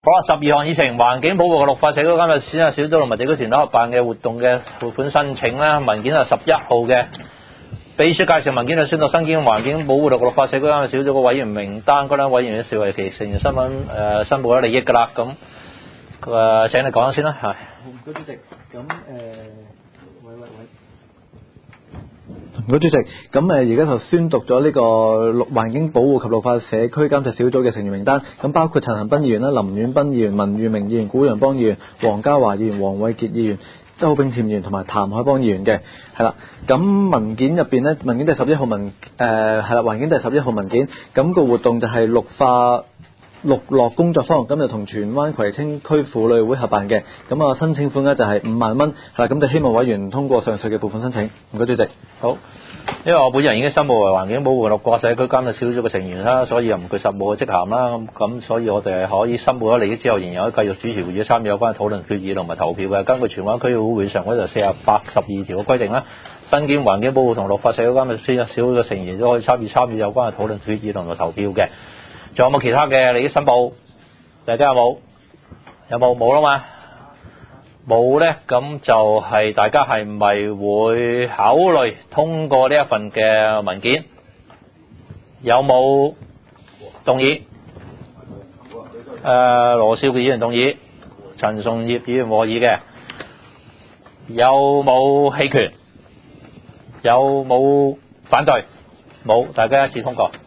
12項議程，環境保護嘅綠化社區監察小組同埋地區團體合辦嘅活動嘅撥款申請啦，文件係11號嘅。秘書介紹文件就宣讀新建環境保護綠化社區監察小組嘅委員名單，嗰啲委員嘅視為其成員身份申報咗利益㗎啦。咁請你講先啦，係。 唔該主席，咁唔該主席，咁而家就宣讀咗呢個環境保護及綠化社區監察小組嘅成員名單，咁包括陳恒鑌議員啦、林遠斌議員、文裕明議員、古陽邦議員、黃家華議員、黃偉傑議員、周炳添議員同埋譚海邦議員嘅，係啦。咁文件入邊呢，文件第11號環境第11號文件，咁個活動就係綠樂工作坊，今日同荃灣葵青區婦女會合辦嘅，咁申請款額就係5萬蚊，係啦，咁就希望委員通過上述嘅部分申請。唔該主席。 好，因為我本人已經申報為環境保護綠化社區監察小組嘅成員啦，所以又唔具實務嘅職銜啦，咁所以我哋係可以申報咗利益之後，仍然可以繼續主持會議，參與有關嘅討論決議同埋投票嘅。根據荃灣區議會常規就48、12條嘅規定啦，新建環境保護同綠化社區監察小組嘅成員都可以參與有關嘅討論決議同埋投票嘅。仲有冇其他嘅利益申報？大家有冇？有冇？冇啦嘛？冇呢，咁就係大家係咪會考慮通過呢一份嘅文件？有冇動議？羅少傑議員動議，陳松業議員和議嘅。有冇棄權？有冇反對？冇，大家一致通過。